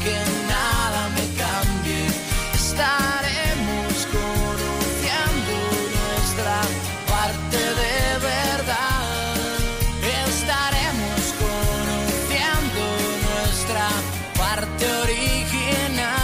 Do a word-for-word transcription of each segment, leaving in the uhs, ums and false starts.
que nada me cambie. Estaremos conociendo nuestra parte de verdad. Estaremos conociendo nuestra parte original.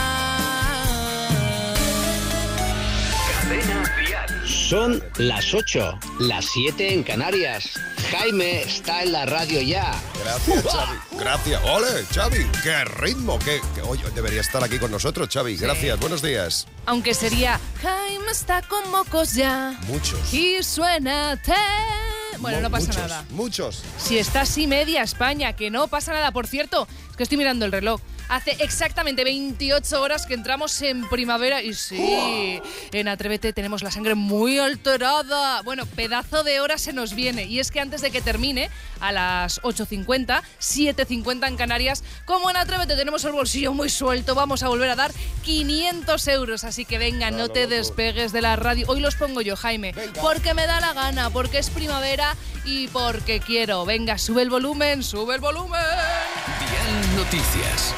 Cadena Dial. Son las ocho, las siete en Canarias. Jaime está en la radio ya. Gracias, Xavi. Gracias. ¡Ole, Xavi! ¡Qué ritmo! ¡Qué, qué... Oye, debería estar aquí con nosotros, Xavi. Sí. Gracias, buenos días. Aunque sería Jaime está con mocos ya. Muchos. Y suena te... Bueno, Mo- no pasa muchos, nada. Muchos. Si está así media España, que no pasa nada. Por cierto, es que estoy mirando el reloj. Hace exactamente veintiocho horas que entramos en primavera y sí, en Atrévete tenemos la sangre muy alterada. Bueno, pedazo de hora se nos viene. Y es que antes de que termine, a las ocho cincuenta, siete cincuenta en Canarias, como en Atrévete tenemos el bolsillo muy suelto, vamos a volver a dar quinientos euros. Así que venga, no te despegues de la radio. Hoy los pongo yo, Jaime, porque me da la gana, porque es primavera y porque quiero. Venga, sube el volumen, sube el volumen. Dial Noticias.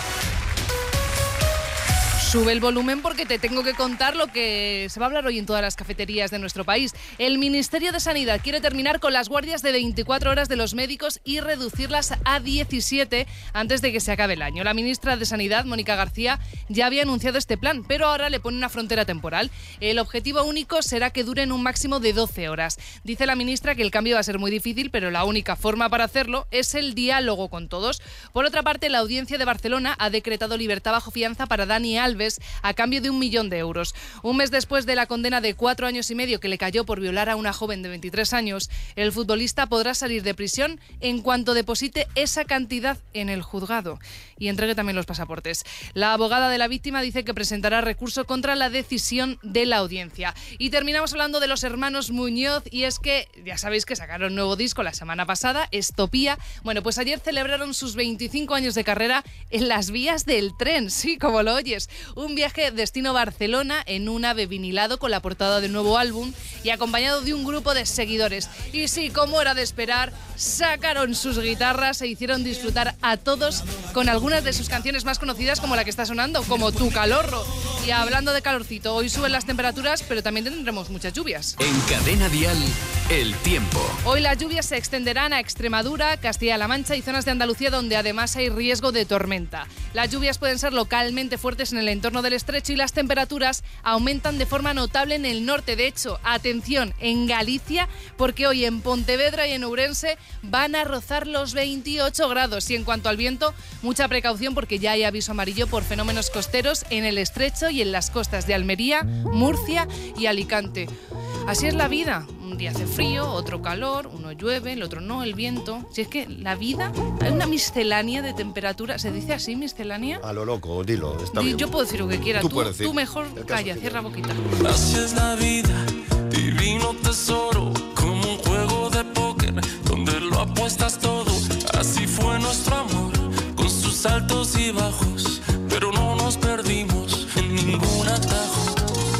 Sube el volumen porque te tengo que contar lo que se va a hablar hoy en todas las cafeterías de nuestro país. El Ministerio de Sanidad quiere terminar con las guardias de veinticuatro horas de los médicos y reducirlas a diecisiete antes de que se acabe el año. La ministra de Sanidad, Mónica García, ya había anunciado este plan, pero ahora le pone una frontera temporal. El objetivo único será que duren un máximo de doce horas. Dice la ministra que el cambio va a ser muy difícil, pero la única forma para hacerlo es el diálogo con todos. Por otra parte, la Audiencia de Barcelona ha decretado libertad bajo fianza para Dani Alves a cambio de un millón de euros. Un mes después de la condena de cuatro años y medio que le cayó por violar a una joven de veintitrés años, el futbolista podrá salir de prisión en cuanto deposite esa cantidad en el juzgado y entregue también los pasaportes. La abogada de la víctima dice que presentará recurso contra la decisión de la audiencia. Y terminamos hablando de los hermanos Muñoz, y es que ya sabéis que sacaron nuevo disco la semana pasada, Estopía. Bueno, pues ayer celebraron sus veinticinco años de carrera en las vías del tren, sí, como lo oyes. Un viaje destino Barcelona en un ave vinilado con la portada del nuevo álbum y acompañado de un grupo de seguidores. Y sí, como era de esperar, sacaron sus guitarras e hicieron disfrutar a todos con algunas de sus canciones más conocidas, como la que está sonando, como Tu Calorro. Y hablando de calorcito, hoy suben las temperaturas, pero también tendremos muchas lluvias. En Cadena Dial, el tiempo. Hoy las lluvias se extenderán a Extremadura, Castilla-La Mancha y zonas de Andalucía, donde además hay riesgo de tormenta. Las lluvias pueden ser localmente fuertes en el entorno del estrecho y las temperaturas aumentan de forma notable en el norte. De hecho, atención, en Galicia, porque hoy en Pontevedra y en Ourense van a rozar los veintiocho grados. Y en cuanto al viento, mucha precaución porque ya hay aviso amarillo por fenómenos costeros en el estrecho y en las costas de Almería, Murcia y Alicante. Así es la vida. Un día hace frío, otro calor, uno llueve, el otro no, el viento. Si es que la vida, hay una miscelánea de temperatura. ¿Se dice así, miscelánea? A lo loco, dilo, está Di- bien. Yo puedo decir lo que quiera. Tú Tú, puedes decir. tú mejor El caso calla, es que- cierra boquita. Así es la vida, divino tesoro, como un juego de póker donde lo apuestas todo. Así fue nuestro amor, con sus altos y bajos, pero no nos perdimos en ningún atajo.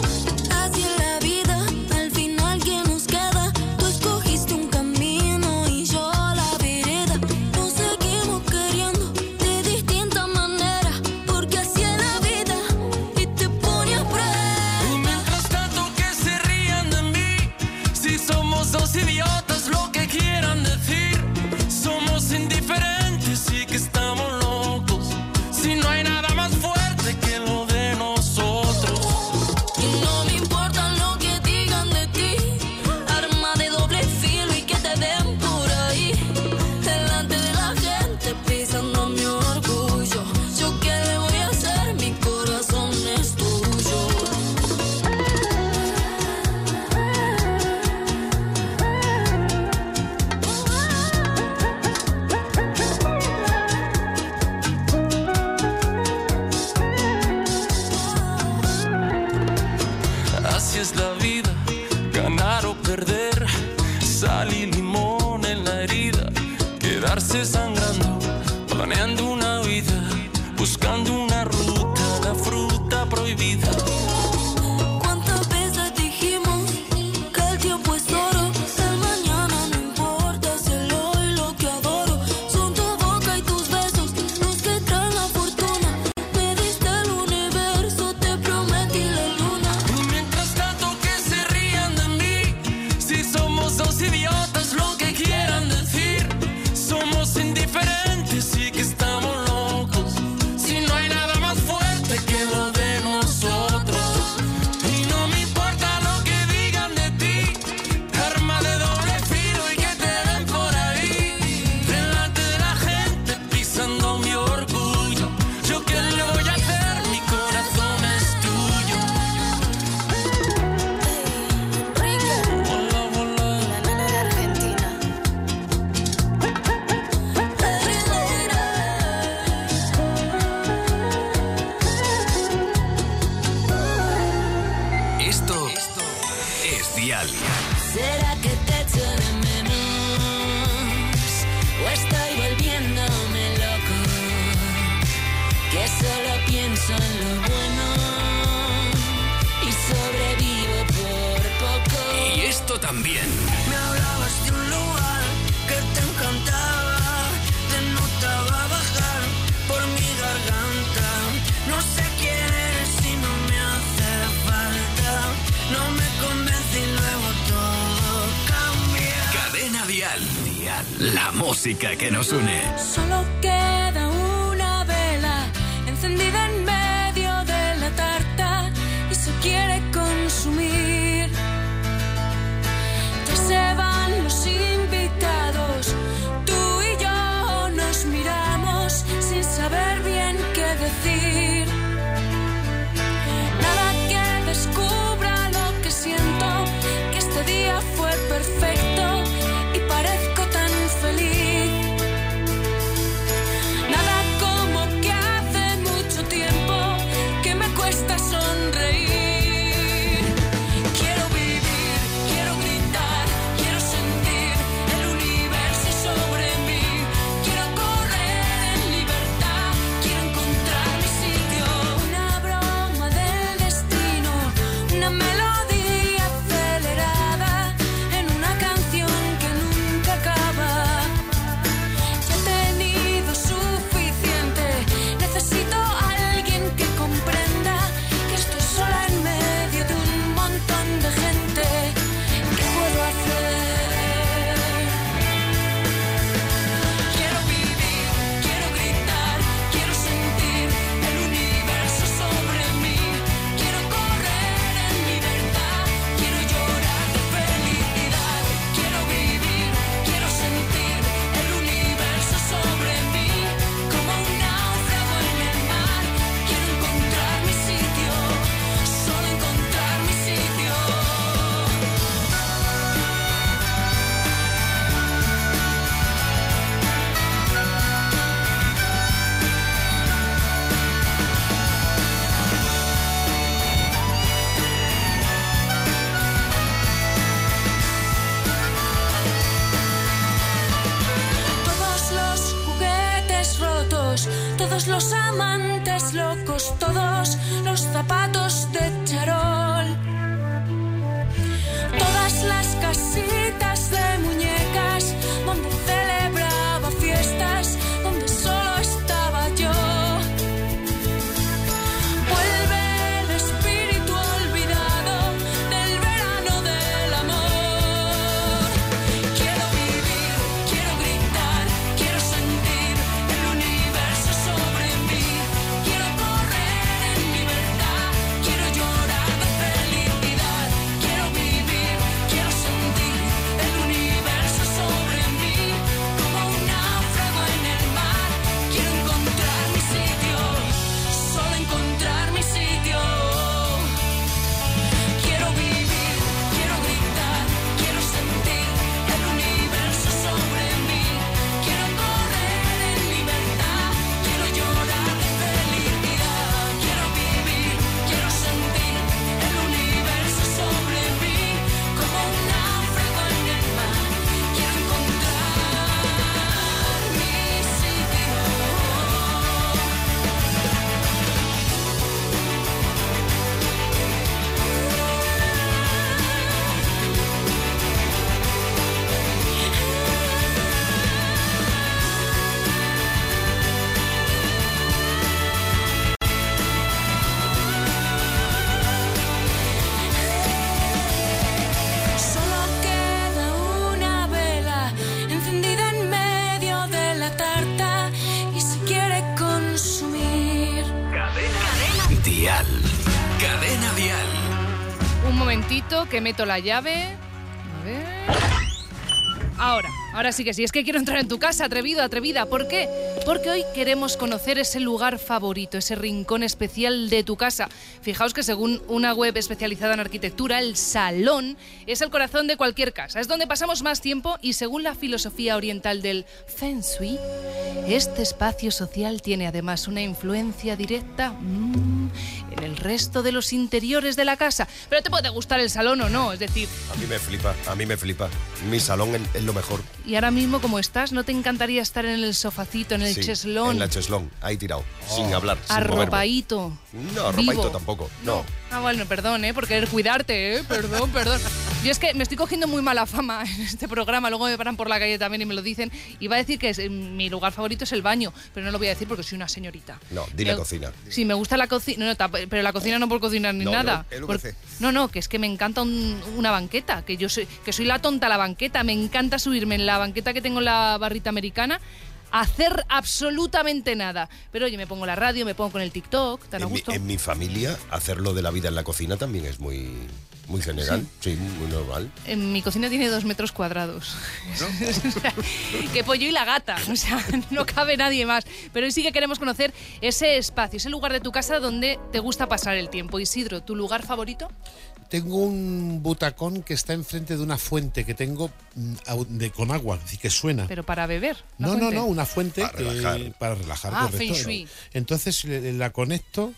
Así es la vida, al final ¿qué nos queda? Tú escogiste un camino y yo la vereda. Nos seguimos queriendo de distinta manera, porque así es la vida y te pone a prueba. Y mientras tanto que se rían de mí, si somos dos idiotas, lo que quieran decir, somos indiferentes y que estamos locos, si no hay nada más fuerte que lo de nosotros. Y no me importa lo que digan de ti, arma de doble filo y que te den por ahí, delante de la gente pisando mi orgullo. Yo qué le voy a hacer, mi corazón es tuyo. Así es la vida, ganar o perder, sal y limón en la herida, quedarse sangrando, planeando una vida, buscando una ruta, la fruta prohibida. ¿Cuántas veces dijimos que el tiempo es oro? El mañana no importa, si el hoy lo que adoro son tu boca y tus besos, los que traen la fortuna ¿Será que te echo de menos? ¿O estoy volviéndome loco? Que solo pienso en lo bueno y sobrevivo por poco. Y esto también. Me hablabas de un lugar que te encantaba, te notaba bajar por mi garganta. No sé quién eres y no me hace falta. No me convence y luego todo cambia. Cadena Dial. Dial. La música que nos une. Solo queda una vela encendida en medio de la tarta y se quiere consumir. Ya se van los invitados, tú y yo nos miramos sin saber bien qué decir. Nada que descubra lo que siento, que este día fue perfecto y parezco tan feliz. Nada como que hace mucho tiempo que me cuesta sonreír. Quiero vivir, quiero gritar, quiero sentir el universo sobre mí. Quiero correr en libertad, quiero encontrar mi sitio. Una broma del destino, una melodía acelerada en una canción que nunca acaba. Ya he tenido suficiente, necesito a alguien que comprenda que estoy sola en medio de un montón de gente. ¿Qué puedo hacer? Quiero vivir, quiero gritar, quiero sentir el universo sobre mí. Quiero correr en libertad, quiero llorar de felicidad. Quiero vivir, quiero sentir el universo sobre mí. Como un náufrago en el mar, quiero encontrar mi sitio, solo encontrar mi sitio. Todos los juguetes rotos, todos los amantes locos, todos los zapatos de charol, todas las casitas de muñecas donde celebraba fiestas, donde solo estaba yo. Vuelve el espíritu olvidado del verano del amor. Quiero vivir, quiero gritar, quiero sentir el universo sobre mí. Quiero correr en libertad, quiero llorar de felicidad. Quiero vivir, quiero sentir el universo sobre mí. Como un náufrago en el mar, quiero encontrar mi sitio, solo encontrar mi sitio. Quiero vivir, quiero gritar, quiero sentir el universo sobre mí. Quiero correr en libertad, quiero llorar de felicidad. Quiero vivir, quiero sentir el universo sobre mí. Como un náufrago en el mar, quiero encontrar mi sitio. Solo queda una vela encendida en medio de la tarta y se quiere consumir. Dial. Cadena Dial. Un momentito que meto la llave. A ver. Ahora, ahora sí que sí. Es que quiero entrar en tu casa, atrevido, atrevida. ¿Por qué? Porque hoy queremos conocer ese lugar favorito, ese rincón especial de tu casa. Fijaos que según una web especializada en arquitectura, el salón es el corazón de cualquier casa. Es donde pasamos más tiempo y según la filosofía oriental del Feng Shui, este espacio social tiene además una influencia directa mmm, en en el resto de los interiores de la casa. Pero te puede gustar el salón o no, es decir... A mí me flipa, a mí me flipa. Mi salón es, es lo mejor. Y ahora mismo, como estás, ¿no te encantaría estar en el sofacito, en el sí, cheslón? en la cheslón, ahí tirado, oh. sin hablar, sin arropaíto. moverme. No, arropaíto tampoco, no. no. Ah, bueno, perdón, ¿eh? Por querer cuidarte, ¿eh? Perdón, perdón. Yo es que me estoy cogiendo muy mala fama en este programa, luego me paran por la calle también y me lo dicen. Iba a decir que es, mi lugar favorito es el baño, pero no lo voy a decir porque soy una señorita. No, di la cocina. Sí, me gusta la cocina, no, no, pero la cocina no por cocinar ni no, nada. El por, no, no, que es que me encanta un, una banqueta, que yo soy, que soy la tonta la banqueta, me encanta subirme en la banqueta que tengo en la barrita americana, hacer absolutamente nada. Pero oye, me pongo la radio, me pongo con el TikTok, ¿tan a gusto? Mi, en mi familia, hacerlo de la vida en la cocina también es muy, muy general, sí, sí muy normal. En mi cocina tiene dos metros cuadrados. ¿No? O sea, que pollo y la gata, o sea, no cabe nadie más. Pero hoy sí que queremos conocer ese espacio, ese lugar de tu casa donde te gusta pasar el tiempo. Isidro, ¿tu lugar favorito? Tengo un butacón que está enfrente de una fuente que tengo de, con agua, así que suena. ¿Pero para beber? No, fuente? no, no, una fuente para que, relajar. Para relajar, ah, correcto. Feng Shui. Entonces la conecto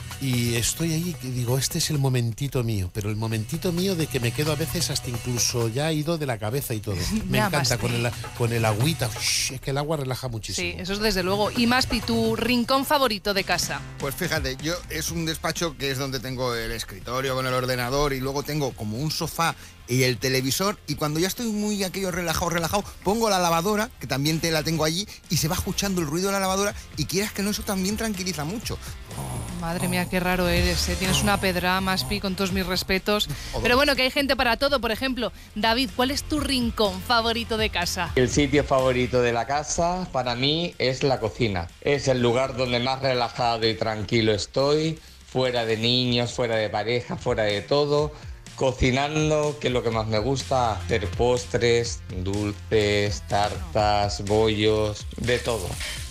y estoy ahí y digo, este es el momentito mío, pero el momentito mío de que me quedo a veces hasta incluso ya ido de la cabeza y todo. Me ya, encanta, Maspi. con el, con el agüita, es que el agua relaja muchísimo. Sí, eso es desde luego. Y Maspi, ¿tu rincón favorito de casa? Pues fíjate, yo es un despacho que es donde tengo el escritorio con el ordenador y luego tengo como un sofá y el televisor, y cuando ya estoy muy aquello relajado, relajado, pongo la lavadora, que también te la tengo allí, y se va escuchando el ruido de la lavadora, y quieras que no, eso también tranquiliza mucho. Oh, madre mía, qué raro eres, ¿eh? Tienes una pedra, Maspi, con todos mis respetos. Pero bueno, que hay gente para todo. Por ejemplo, David, ¿cuál es tu rincón favorito de casa? El sitio favorito de la casa para mí es la cocina. Es el lugar donde más relajado y tranquilo estoy, fuera de niños, fuera de pareja, fuera de todo. Cocinando, que es lo que más me gusta, hacer postres, dulces, tartas, bollos, de todo.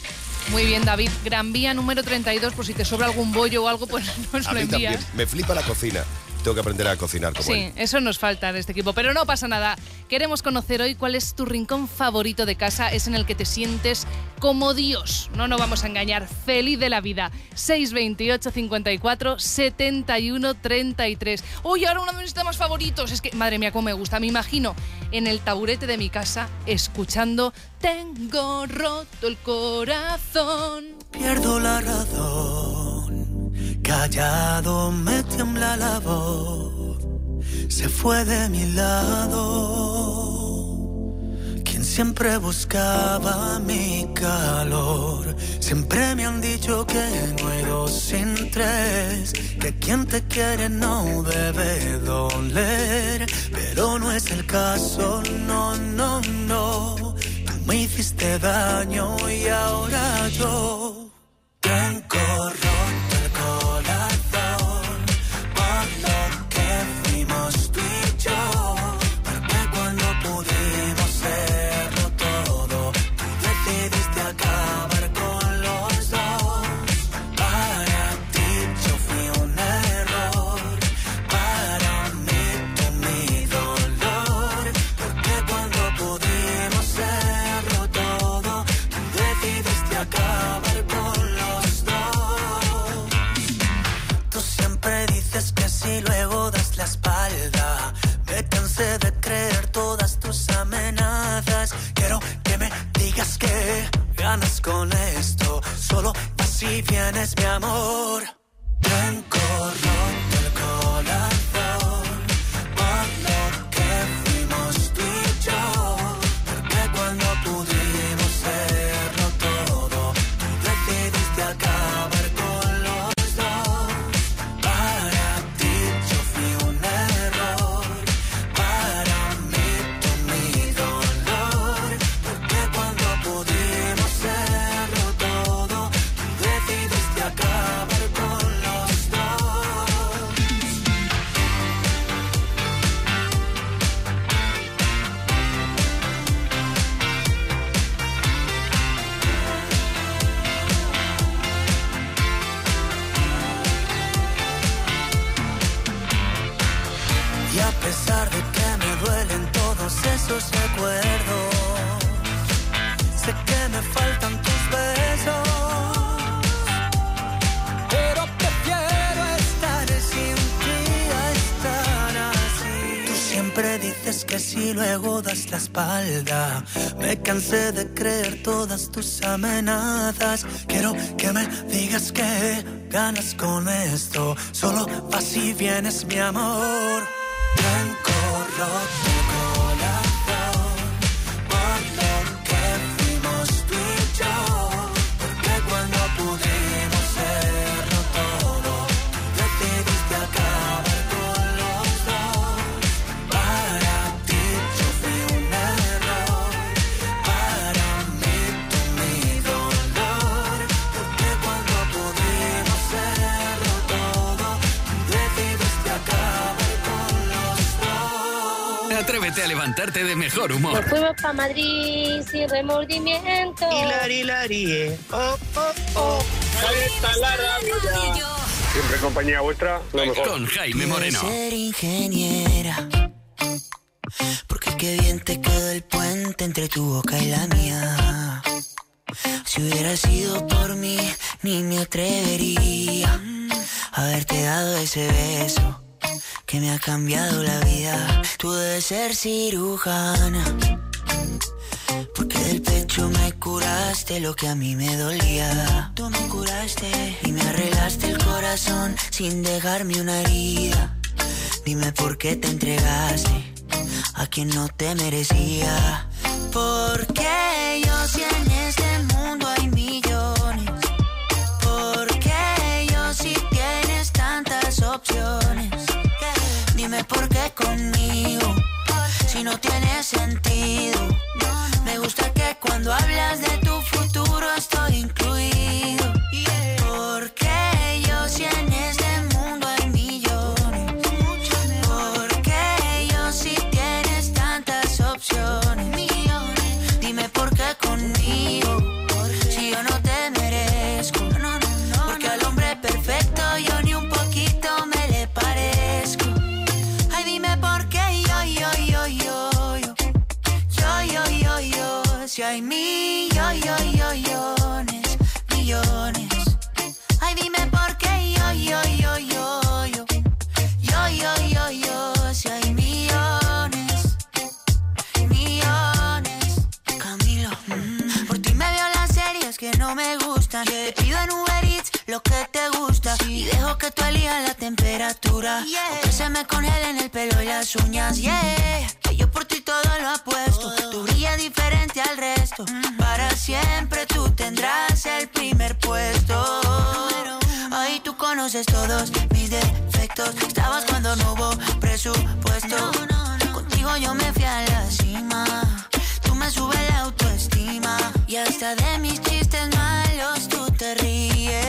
Muy bien, David. Gran Vía número treinta y dos, por si te sobra algún bollo o algo, pues nos a lo mí envías. También. Me flipa la cocina. Tengo que aprender a cocinar como Sí, él. eso nos falta en este equipo, pero no pasa nada. Queremos conocer hoy cuál es tu rincón favorito de casa, es en el que te sientes como Dios. No nos vamos a engañar, feliz de la vida. seis veintiocho, cincuenta y cuatro, setenta y uno, treinta y tres. Uy, ahora uno de mis temas favoritos. Es que, madre mía, cómo me gusta. Me imagino en el taburete de mi casa escuchando Tengo roto el corazón. Pierdo la razón. Callado me tiembla la voz, se fue de mi lado. Quien siempre buscaba mi calor, siempre me han dicho que no hay dos sin tres, que quien te quiere no debe doler, pero no es el caso, no, no, no. Tú me hiciste daño y ahora yo tengo roto el corazón por lo que fuimos tú y yo, porque cuando pudimos serlo todo, tú decidiste acabar con los dos. Para ti yo fui un error, para mí tú mi dolor, porque cuando pudimos serlo todo, tú decidiste acabar con los dos. Tú siempre dices que si luego das la espalda, me cansé de creer todas tus amenazas. Quiero que me digas que ganas con esto, solo así vienes mi amor. Tengo roto el corazón por lo que fuimos tú y yo, porque cuando pudimos serlo todo, tú decidiste acabar con los dos. Para ti yo fui un error, para mí tú mi dolor, porque cuando pudimos serlo todo, tú decidiste acabar con dices que si luego das la espalda. Me cansé de creer todas tus amenazas. Quiero que me digas que ganas con esto. Solo vas y vienes, mi amor. Blanco, roto el corazón por lo que fuimos tú y yo. Porque cuando pudimos serlo todo, decidiste acabar con los dos. Para ti yo fui un error, para mí tú mi dolor. Porque cuando pudimos serlo todo, decidiste acabar. Atrévete a levantarte de mejor humor. Nos fuimos para Madrid sin remordimiento. Hilari, hilari, eh. Oh, oh, oh. Calienta la radio. Siempre en compañía vuestra, lo mejor. Con Jaime Moreno. Quiero ser ingeniera, porque qué bien te quedó el puente entre tu boca y la mía. Si hubiera sido por mí, ni me atrevería a haberte dado ese beso que me ha cambiado la vida. Tú debes ser cirujana, porque del pecho me curaste lo que a mí me dolía. Tú me curaste y me arreglaste el corazón sin dejarme una herida. Dime por qué te entregaste a quien no te merecía. Porque yo si en este mundo hay millones, porque yo si tienes tantas opciones. Dime por qué conmigo, si no tiene sentido. Me gusta que cuando hablas de tu futuro estoy incluido. Porque yo si en este mundo hay millones, porque yo si tienes tantas opciones. Dime por qué conmigo, si yo no te merezco. Porque al hombre perfecto yo ni un poquito me le parezco. Dime por qué yo, yo, yo, yo, yo, yo, yo, yo, yo, si hay millones, millones. Ay, dime por qué yo, yo, yo, yo, yo, yo, yo, yo, yo, si hay millones, millones. Camilo, mm, por ti me veo las series que no me gustan. Te pido en Uber Eats lo que te gusta y dejo que tú elijas la temperatura. O que se me congelen el pelo y las uñas, yeah. Que yo por ti todo lo apuesto. Tú brillas diferente al resto. Para siempre tú tendrás el primer puesto. Ay, tú conoces todos mis defectos. Estabas cuando no hubo presupuesto. Contigo yo me fui a la cima. Tú me subes la autoestima. Y hasta de mis chistes malos tú te ríes.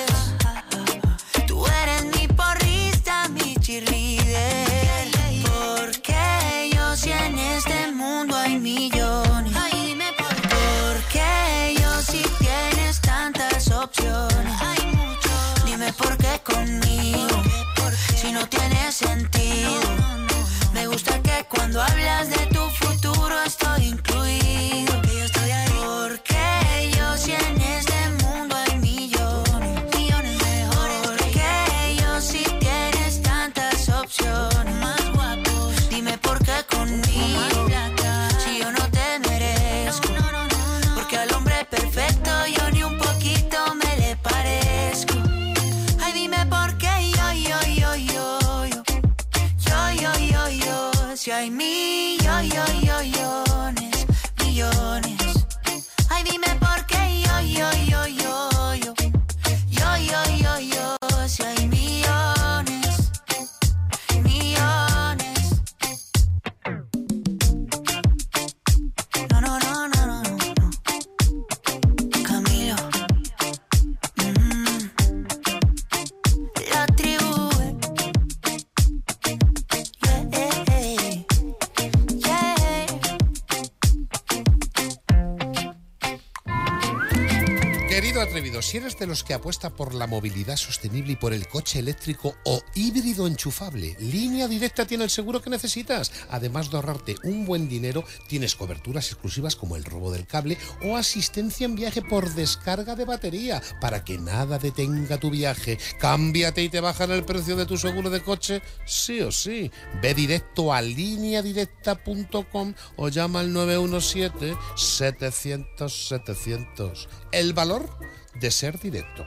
Tú eres mi porrista, mi cheerleader. Porque yo si en este mundo hay millones. Porque yo si tienes tantas opciones. Dime por qué conmigo, si no tiene sentido. Me gusta que cuando hablas de tu futuro estoy incluido. Que yo estoy ahí. Porque yo si en este mundo hay millones, millones mejores. Porque yo si tienes tantas opciones, más guapos. Dime por qué conmigo, si yo no te merezco. Porque al hombre perfecto yo ni un poquito me le parezco. Ay, dime por qué yo, yo, yo, yo, yo, yo, yo, yo, yo, si hay millones, millones. Ay, dime por qué yo, yo, yo, yo, yo, yo, yo, yo, yo, si hay millones, millones. No, no, no, no, no, no. Camilo. Mm. La tribu. Yeah, yeah, yeah. si eres de los que apuesta por la movilidad sostenible y por el coche eléctrico o híbrido enchufable, Línea Directa tiene el seguro que necesitas. Además de ahorrarte un buen dinero, tienes coberturas exclusivas como el robo del cable o asistencia en viaje por descarga de batería para que nada detenga tu viaje. Cámbiate y te bajan el precio de tu seguro de coche, sí o sí. Ve directo a línea directa punto com o llama al nueve uno siete, setecientos, setecientos. El valor de ser directo.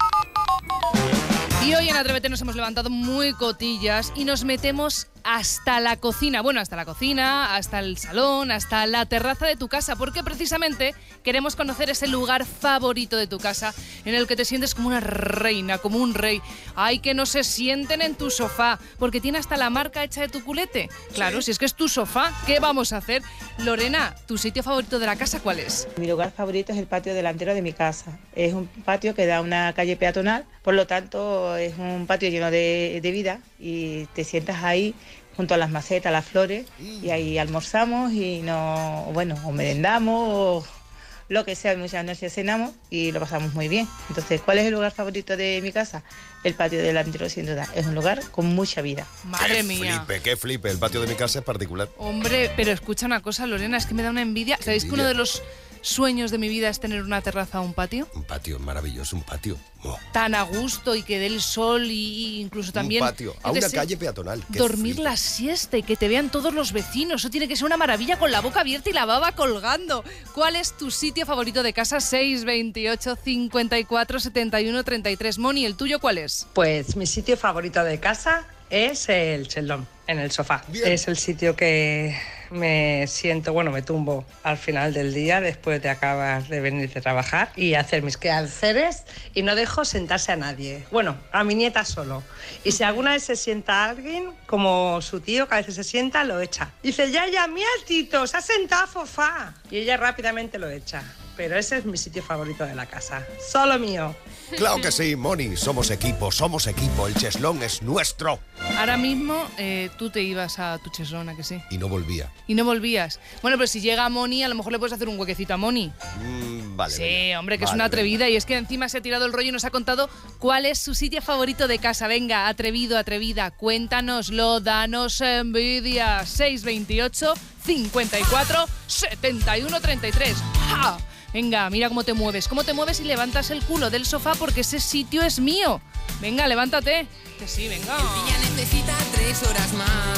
Y hoy en Atrévete nos hemos levantado muy cotillas y nos metemos hasta la cocina. Bueno, hasta la cocina, hasta el salón, hasta la terraza de tu casa, porque precisamente queremos conocer ese lugar favorito de tu casa en el que te sientes como una reina, como un rey. Ay, que no se sienten en tu sofá, porque tiene hasta la marca hecha de tu culete. Claro, si es que es tu sofá, ¿qué vamos a hacer? Lorena, ¿tu sitio favorito de la casa cuál es? Mi lugar favorito es el patio delantero de mi casa. Es un patio que da a una calle peatonal, por lo tanto es un patio lleno de, de vida y te sientas ahí junto a las macetas, las flores, y ahí almorzamos y no, bueno, o merendamos o lo que sea, muchas noches cenamos y lo pasamos muy bien. Entonces, ¿cuál es el lugar favorito de mi casa? El patio delantero, sin duda. Es un lugar con mucha vida. Madre qué mía. Flipe, qué flipe. El patio de mi casa es particular. Hombre, pero escucha una cosa, Lorena, es que me da una envidia. Qué ¿Sabéis que envidia. uno de los sueños de mi vida es tener una terraza o un patio? Un patio maravilloso, un patio. Oh, Tan a gusto y que dé el sol y, y incluso también... un patio, a yo qué una sé, calle peatonal. Qué dormir flipe. la siesta y que te vean todos los vecinos. Eso tiene que ser una maravilla con la boca abierta y la baba colgando. ¿Cuál es tu sitio favorito de casa? seis veintiocho, cincuenta y cuatro, setenta y uno, treinta y tres. Moni, ¿el tuyo cuál es? Pues mi sitio favorito de casa es el chelón, en el sofá. Bien. Es el sitio que me siento, bueno, me tumbo al final del día después de acabar de venir de trabajar y hacer mis quehaceres y no dejo sentarse a nadie. Bueno, a mi nieta solo. Y si alguna vez se sienta alguien, como su tío que a veces se sienta, lo echa. Dice, ya, ya, mira Tito, se ha sentado fofá. Y ella rápidamente lo echa. Pero ese es mi sitio favorito de la casa. Solo mío. Claro que sí, Moni. Somos equipo, somos equipo. El cheslón es nuestro. Ahora mismo eh, tú te ibas a tu cheslón, ¿a que sí? Y no volvía. Y no volvías. Bueno, pero si llega Moni, a lo mejor le puedes hacer un huequecito a Moni. Mm, vale. Sí, venga. hombre, que es Vale, una atrevida venga. y es que encima se ha tirado el rollo y nos ha contado cuál es su sitio favorito de casa. Venga, atrevido, atrevida, cuéntanoslo, danos envidia. seis veintiocho, cincuenta y cuatro, setenta y uno, treinta y tres. ¡Ja! Venga, mira cómo te mueves, cómo te mueves y levantas el culo del sofá porque ese sitio es mío. Venga, levántate. Que sí, venga. Ella necesita tres horas más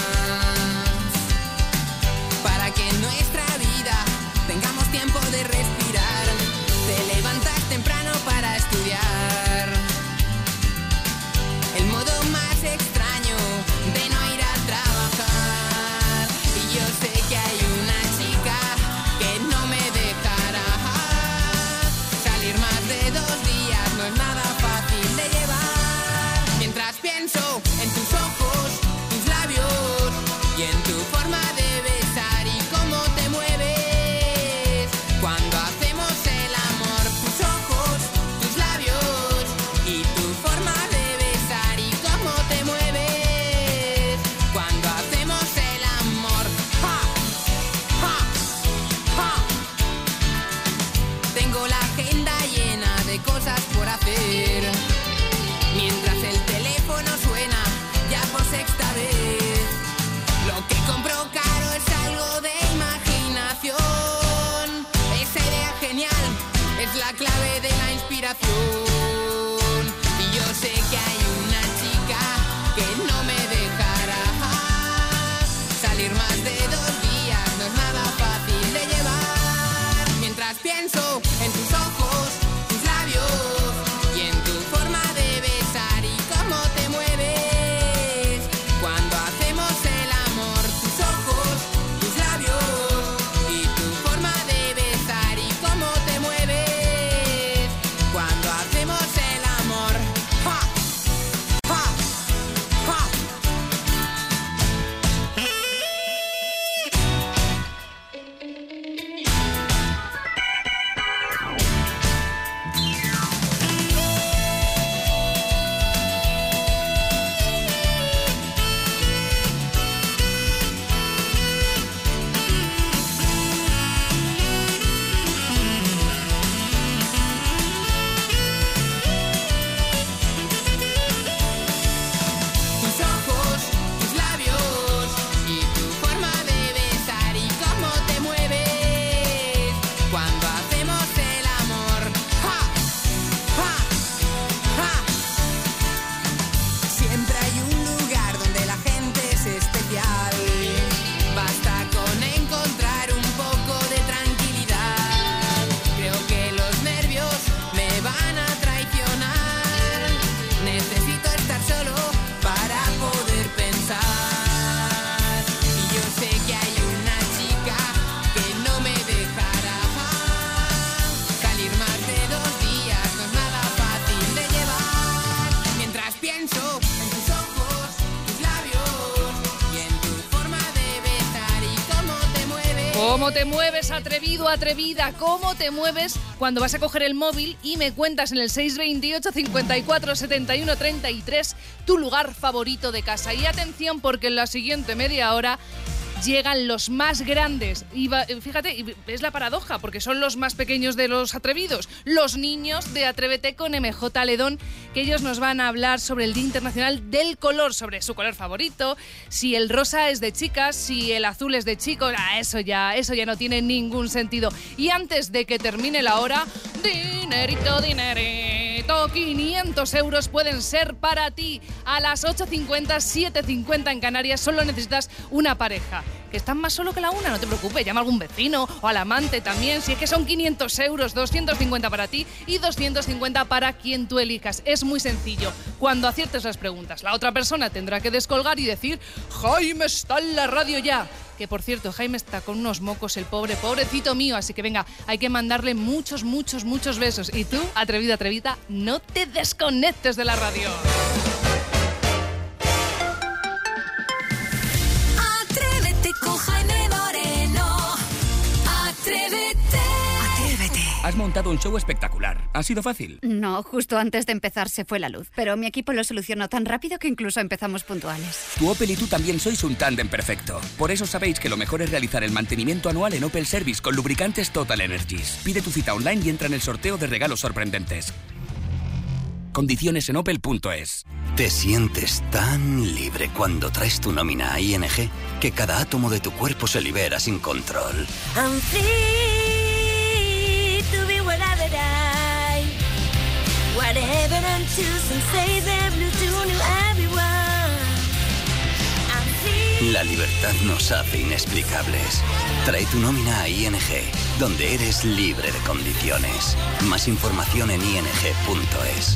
para que en nuestra vida tengamos tiempo de respirar. Te levantas temprano para estudiar. El modo más extraño de no ir a trabajar. Y yo sé que hay una chica que no me dejará salir más de dos días. No es nada fácil de llevar. Mientras pienso en tus ojos, tus labios y en tu forma de besar y cómo te mueves. ¿Cómo te mueves, atrevido, atrevida? ¿Cómo te mueves cuando vas a coger el móvil y me cuentas en el seis veintiocho, cincuenta y cuatro, setenta y uno, treinta y tres tu lugar favorito de casa? Y atención, porque en la siguiente media hora llegan los más grandes. Y va, fíjate, es la paradoja, porque son los más pequeños de los atrevidos, los niños de Atrévete con M J Ledón, que ellos nos van a hablar sobre el Día Internacional del Color, sobre su color favorito, si el rosa es de chicas, si el azul es de chicos. Ah, eso ya, eso ya no tiene ningún sentido. Y antes de que termine la hora, dinerito, dinerito, quinientos euros pueden ser para ti. A las ocho cincuenta, siete cincuenta en Canarias, solo necesitas una pareja. Que están más solo que la una, no te preocupes, llama a algún vecino o al amante también, si es que son quinientos euros, doscientos cincuenta para ti y doscientos cincuenta para quien tú elijas. Es muy sencillo, cuando aciertes las preguntas, la otra persona tendrá que descolgar y decir: Jaime está en la radio ya. Que por cierto, Jaime está con unos mocos, el pobre, pobrecito mío, así que venga, hay que mandarle muchos, muchos, muchos besos. Y tú, atrevida, atrevida, no te desconectes de la radio. Con Jaime Moreno. Atrévete. Atrévete. Has montado un show espectacular. ¿Ha sido fácil? No, justo antes de empezar se fue la luz, pero mi equipo lo solucionó tan rápido que incluso empezamos puntuales. Tu Opel y tú también sois un tándem perfecto. Por eso sabéis que lo mejor es realizar el mantenimiento anual en Opel Service con lubricantes Total Energies. Pide tu cita online y entra en el sorteo de regalos sorprendentes. Condiciones en opel punto es. Te sientes tan libre cuando traes tu nómina a I N G que cada átomo de tu cuerpo se libera sin control. I'm free to be whatever I whatever I'm choosing, say the blue to everyone. I'm free. La libertad nos hace inexplicables. Trae tu nómina a I N G, donde eres libre de condiciones. Más información en i n g punto es.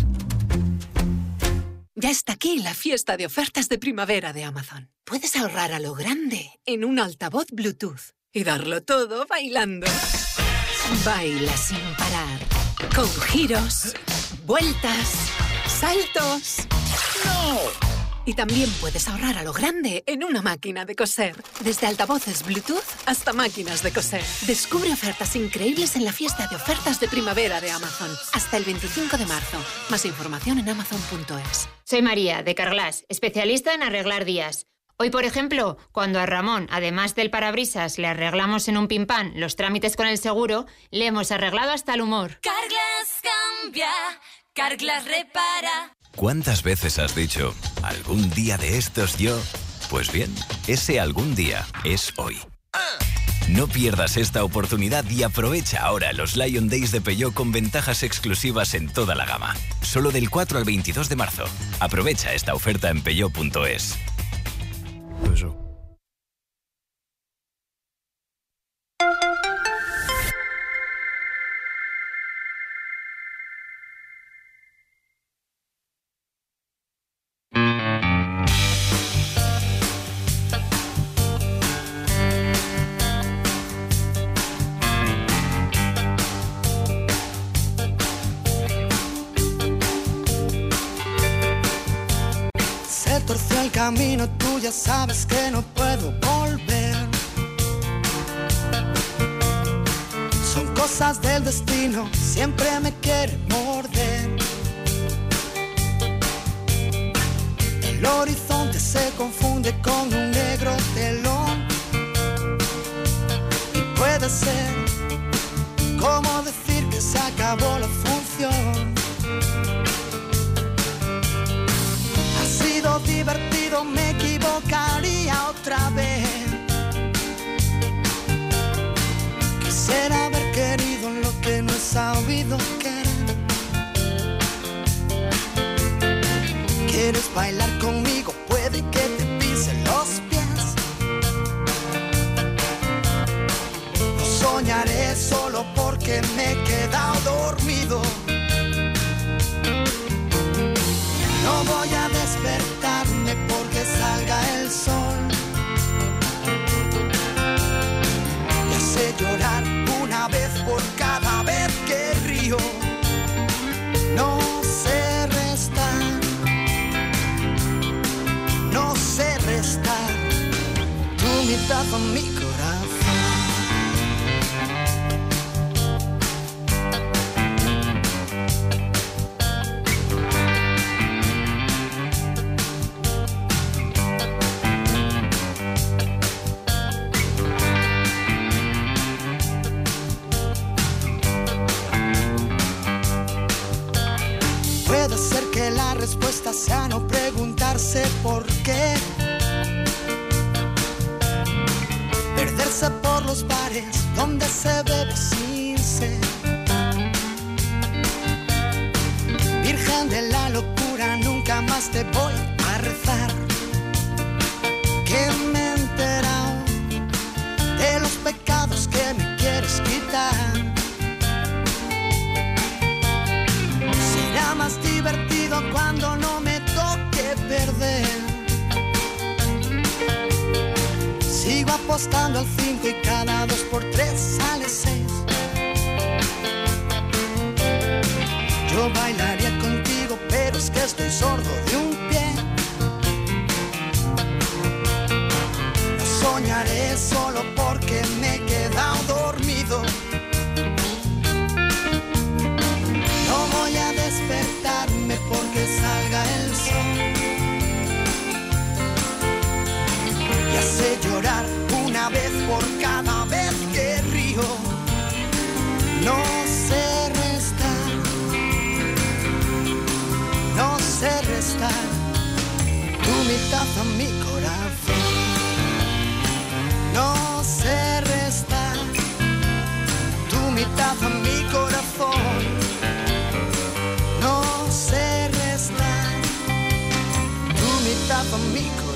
Ya está aquí la fiesta de ofertas de primavera de Amazon. Puedes ahorrar a lo grande en un altavoz Bluetooth y darlo todo bailando. Baila sin parar, con giros, vueltas, saltos. ¡No! Y también puedes ahorrar a lo grande en una máquina de coser. Desde altavoces Bluetooth hasta máquinas de coser. Descubre ofertas increíbles en la fiesta de ofertas de primavera de Amazon. Hasta el veinticinco de marzo. Más información en amazon punto es. Soy María, de Carglass, especialista en arreglar días. Hoy, por ejemplo, cuando a Ramón, además del parabrisas, le arreglamos en un pimpán los trámites con el seguro, le hemos arreglado hasta el humor. Carglass cambia, Carglass repara. ¿Cuántas veces has dicho, algún día de estos yo? Pues bien, ese algún día es hoy. No pierdas esta oportunidad y aprovecha ahora los Lion Days de Peugeot con ventajas exclusivas en toda la gama. Solo del cuatro al veintidós de marzo. Aprovecha esta oferta en peugeot punto es. Torció el camino, tú ya sabes que no puedo volver. Son cosas del destino, siempre me quiere morder. El horizonte se confunde con un negro telón. Y puede ser como decir que se acabó la función. Divertido, me equivocaría otra vez. Quisiera haber querido lo que no he sabido querer. ¿Quieres bailar conmigo? Puede que te pise los pies. No soñaré solo porque me he quedado dormido. No voy a despertarme porque salga el sol. Ya sé llorar una vez por cada vez que río. No sé restar. No sé restar. Tu mitad con mi corazón. preguntarse por qué. Perderse por los bares donde se bebe sin sed. Virgen de la locura, nunca más te voy a rezar. Que me he enterado de los pecados que me quieres quitar. Será más divertido cuando no me toque perder. Sigo apostando al cinco y cada dos por tres sale seis. Yo bailaría contigo, pero es que estoy sordo de un pie. No soñaré solo porque me he quedado dormido. No voy a despertarme porque salga el sol. Ya sé llorar una vez por cada vez que río. No sé restar, no sé restar tu mitad a mi corazón. No sé restar tu mitad a mi corazón. No sé restar tu mitad a mi corazón.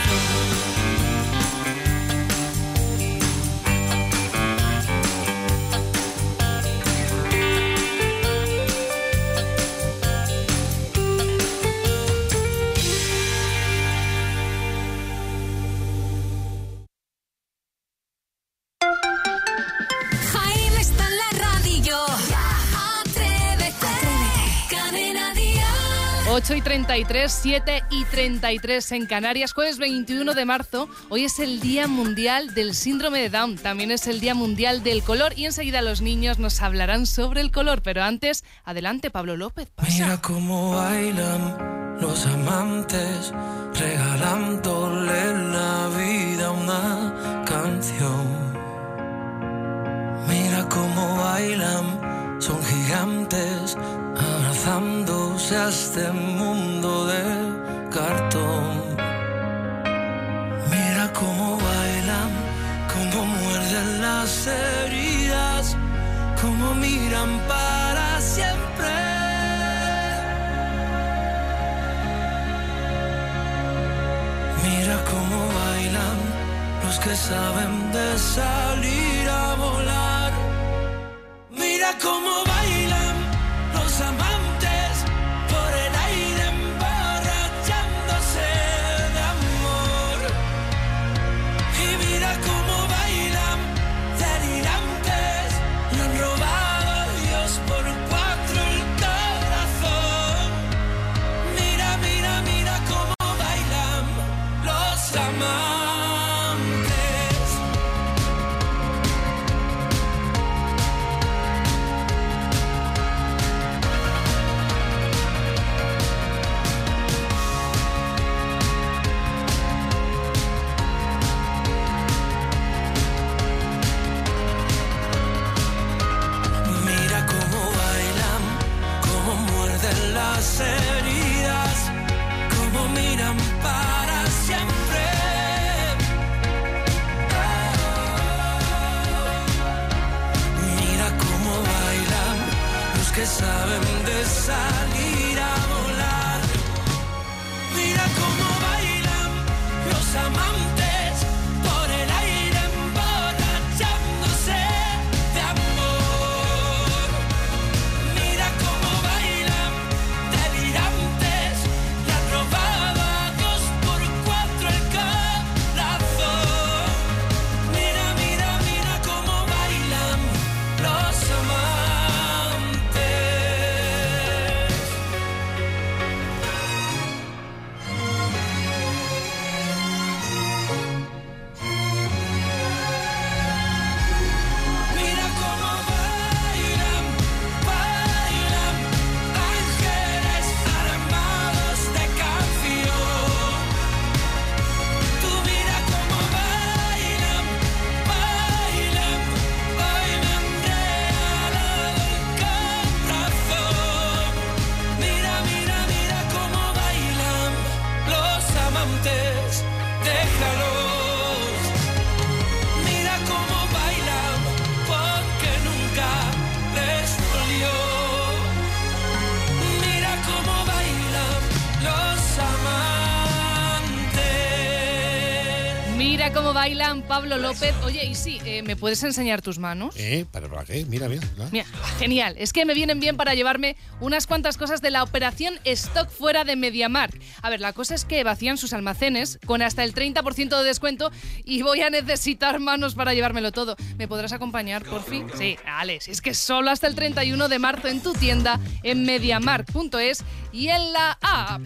ocho y treinta y tres, siete y treinta y tres en Canarias, jueves veintiuno de marzo. Hoy es el Día Mundial del Síndrome de Down, también es el Día Mundial del Color y enseguida los niños nos hablarán sobre el color, pero antes, adelante Pablo López, pasa. Mira cómo bailan los amantes, regalándole la vida una canción. Mira cómo bailan, son gigantes, abrazándose a este mundo de cartón. Mira cómo bailan, cómo muerden las heridas, cómo miran para siempre. Mira cómo bailan los que saben de salir a volar. Mira cómo bailan los amantes por el aire emborrachándose de amor. Y mira cómo bailan delirantes, le han robado a Dios por cuatro el corazón. Mira, mira, mira cómo bailan los amantes. déjalos. Mira cómo bailan, porque nunca les dolió. Mira cómo bailan los amantes. Mira cómo bailan, Pablo López. Oye, y sí, eh, ¿me puedes enseñar tus manos? ¿Eh? ¿Para, para qué? Mira, mira. ¿no? Mira, genial. Es que me vienen bien para llevarme unas cuantas cosas de la operación Stock fuera de MediaMarkt. A ver, la cosa es que vacían sus almacenes con hasta el treinta por ciento de descuento y voy a necesitar manos para llevármelo todo. ¿Me podrás acompañar, por fin? Sí, Alex, es que solo hasta el treinta y uno de marzo en tu tienda, en mediamarkt punto es y en la app.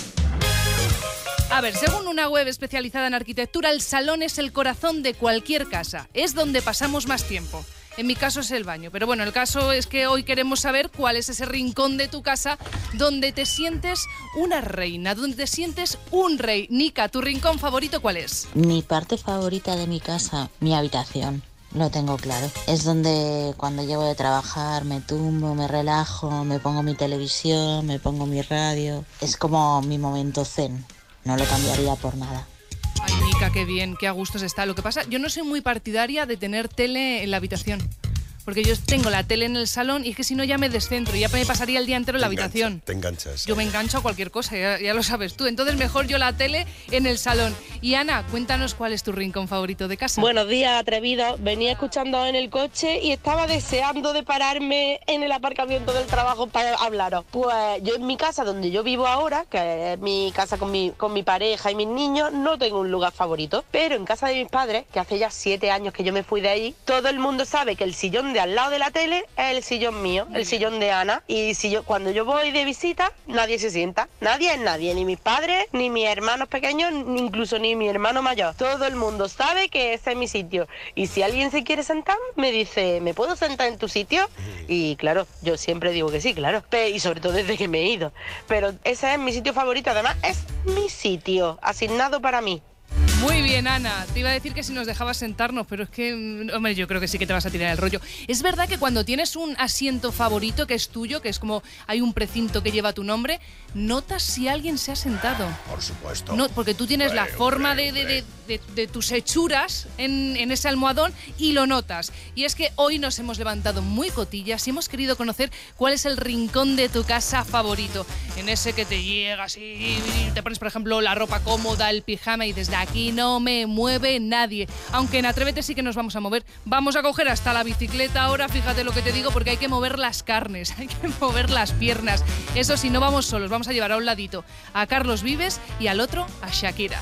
A ver, según una web especializada en arquitectura, el salón es el corazón de cualquier casa. Es donde pasamos más tiempo. En mi caso es el baño. Pero bueno, el caso es que hoy queremos saber cuál es ese rincón de tu casa donde te sientes una reina, donde te sientes un rey. Nika, ¿tu rincón favorito cuál es? Mi parte favorita de mi casa, mi habitación. Lo tengo claro. Es donde cuando llego de trabajar me tumbo, me relajo, me pongo mi televisión, me pongo mi radio. Es como mi momento zen. No lo cambiaría por nada. Ay, Nika, qué bien, qué a gustos está. Lo que pasa, yo no soy muy partidaria de tener tele en la habitación. Porque yo tengo la tele en el salón y es que si no ya me descentro y ya me pasaría el día entero en la habitación. Te enganchas. Yo me engancho a cualquier cosa, ya, ya lo sabes tú. Entonces mejor yo la tele en el salón. Y Ana, cuéntanos cuál es tu rincón favorito de casa. Buenos días, atrevidos. Venía escuchando en el coche y estaba deseando de pararme en el aparcamiento del trabajo para hablaros. Pues yo en mi casa, donde yo vivo ahora, que es mi casa con mi, con mi pareja y mis niños, no tengo un lugar favorito. Pero en casa de mis padres, que hace ya siete años que yo me fui de ahí, todo el mundo sabe que el sillón de al lado de la tele es el sillón mío, el sillón de Ana. Y si yo, cuando yo voy de visita, nadie se sienta. Nadie es nadie, ni mis padres, ni mis hermanos pequeños, ni incluso ni mi hermano mayor. Todo el mundo sabe que ese es mi sitio. Y si alguien se quiere sentar, me dice, ¿me puedo sentar en tu sitio? Y claro, yo siempre digo que sí, claro. Y sobre todo desde que me he ido. Pero ese es mi sitio favorito, además es mi sitio, asignado para mí. Muy bien, Ana. Te iba a decir que si nos dejabas sentarnos, pero es que, hombre, yo creo que sí que te vas a tirar el rollo. Es verdad que cuando tienes un asiento favorito que es tuyo, que es como hay un precinto que lleva tu nombre, notas si alguien se ha sentado. Por supuesto. No, porque tú tienes hombre, la forma hombre, de, de, de, de, de tus hechuras en, en ese almohadón y lo notas. Y es que hoy nos hemos levantado muy cotillas y hemos querido conocer cuál es el rincón de tu casa favorito. En ese que te llegas y te pones, por ejemplo, la ropa cómoda, el pijama y desde aquí no me mueve nadie. Aunque en Atrévete sí que nos vamos a mover. Vamos a coger hasta la bicicleta ahora, fíjate lo que te digo, porque hay que mover las carnes, hay que mover las piernas. Eso sí, no vamos solos, vamos a llevar a un ladito a Carlos Vives y al otro a Shakira.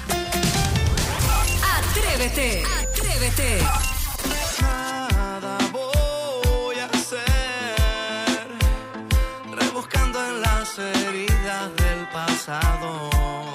Atrévete, atrévete. Nada voy a hacer, rebuscando en las heridas del pasado.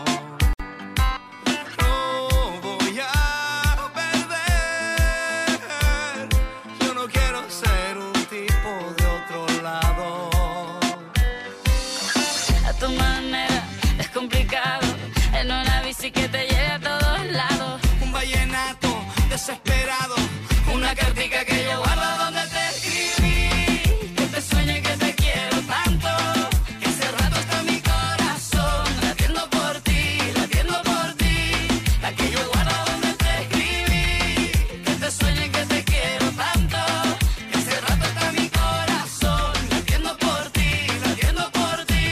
Que te lleve a todos lados. Un vallenato desesperado, una cartica que yo guardo donde te escribí, que te sueño y que te quiero tanto, que hace rato está mi corazón latiendo por ti, latiendo por ti, la que yo guardo donde te escribí, que te sueño y que te quiero tanto, que hace rato está mi corazón latiendo por ti, latiendo por ti.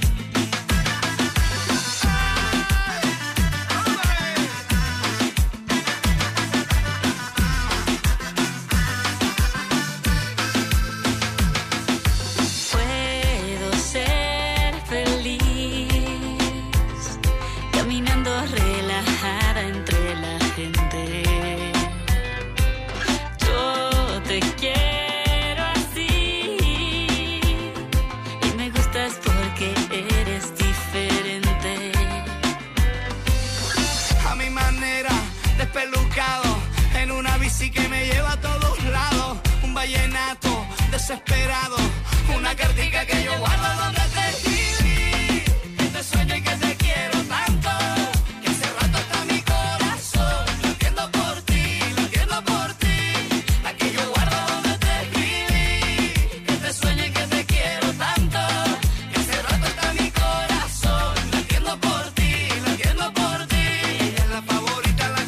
En una bici que me lleva a todos lados, un vallenato desesperado, una cartica que yo guardo donde te escribí, que te sueño y que te quiero tanto, que hace rato está mi corazón latiendo por ti, latiendo por ti, la que yo guardo donde te escribí, que te sueño y que te quiero tanto, que hace rato está mi corazón latiendo por ti, latiendo por ti. Ella es la favorita, la